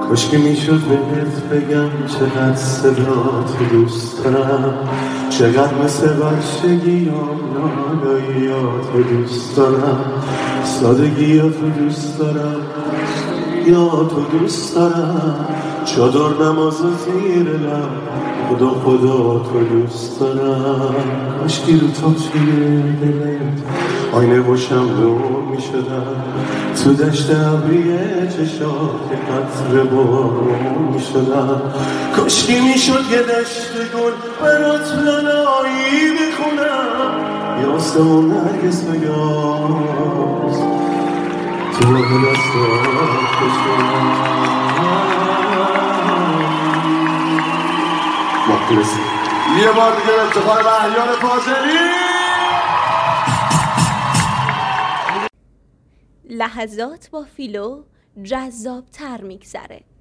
کاش که میشد بهت بگم چقدر صدات دوست دارم، چقدر مثل بچگیام لالاییات دوست دارم، سادگیاتو دوست دارم، یا تو دوست دارم، چادر نماز و زیر لب خدا خدا تو دوست دارم. کاشکی رو تاچیه دلت آینه باشم دور می شدم، تو دشت ابریه چشات قطره بارون می شدم. کاشکی می شد یه دشت گل برات لالایی بخونم، یا آسمون نرگس بگاز تو به دستات بشونم. مخلصی یه بار دیگه به افتخار مهیار فاضلی. لحظات با فیلو جذاب‌تر میگذره.